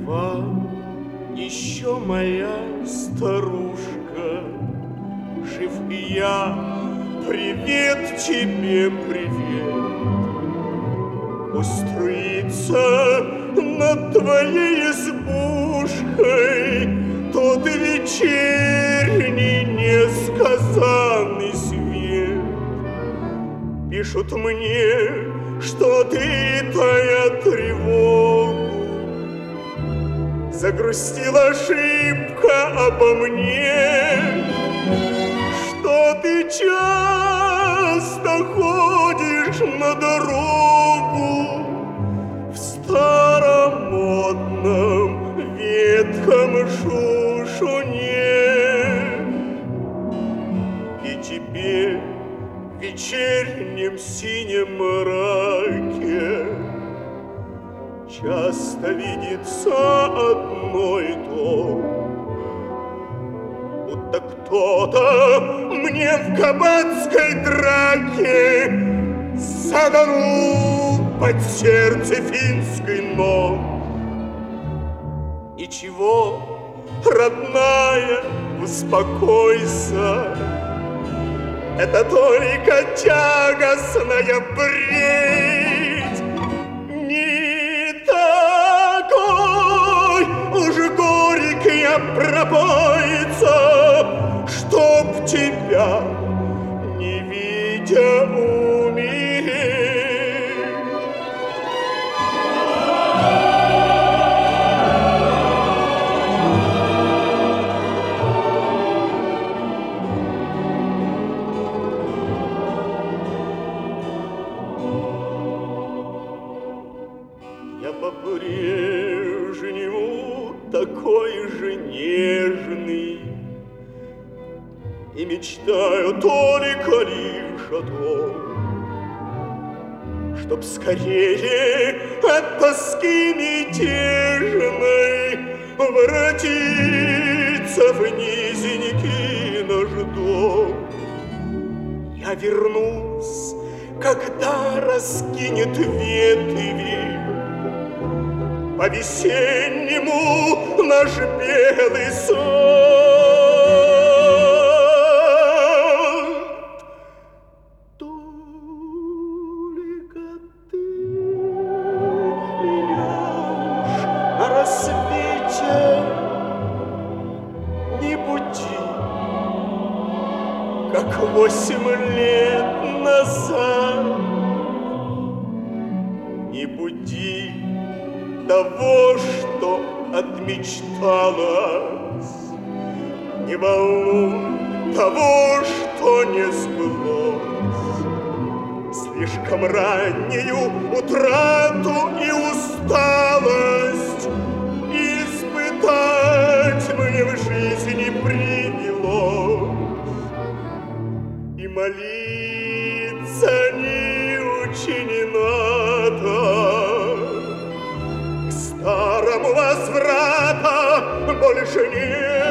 жива еще моя старушка, жив и я, привет тебе, привет. Пусть струится над твоей избушкой тот вечерний несказанный свет. Пишут мне, что ты, тая тревогу, загрустила шибко обо мне, что ты часто ходишь на дорогу в старомодном ветхом шушуне. И теперь в вечернем синем мраке часто видится одно и то, будто кто-то мне в кабацкой драке заданул под сердце финский нож. Ничего, родная, успокойся, это только тягостная бредь. Не такой уж горький пропойца, чтоб тебя, не видя, умереть. Я по-прежнему такой же нежный и мечтаю только лишь о том, чтоб скорее от тоски мятежной воротиться в низенький наш дом. Я вернусь, когда раскинет ветви по-весеннему наш белый сад. Только ты меня уж на рассвете не буди, как 8 лет назад. Не буди того, что отмечталось, не волнуй того, что не сбылось. Слишком раннюю утрату и усталость испытать мне в жизни привелось. И молиться не учи надо, старому возврата больше нет.